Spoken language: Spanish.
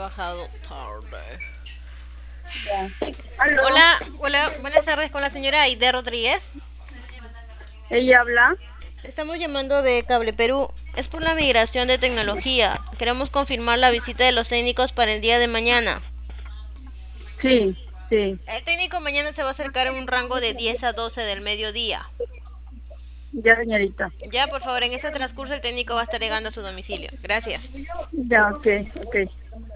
trabajado tarde. Ya. Aló, Hola, hola, buenas tardes con la señora Aide Rodríguez. ella habla. Estamos llamando de Cable Perú. Es por la migración de tecnología. Queremos confirmar la visita de los técnicos para el día de mañana. Sí, sí, El técnico mañana se va a acercar en un rango de 10 a 12 del mediodía. ya señorita. Ya, por favor, en ese transcurso el técnico va a estar llegando a su domicilio. Gracias. Ya, ok, ok.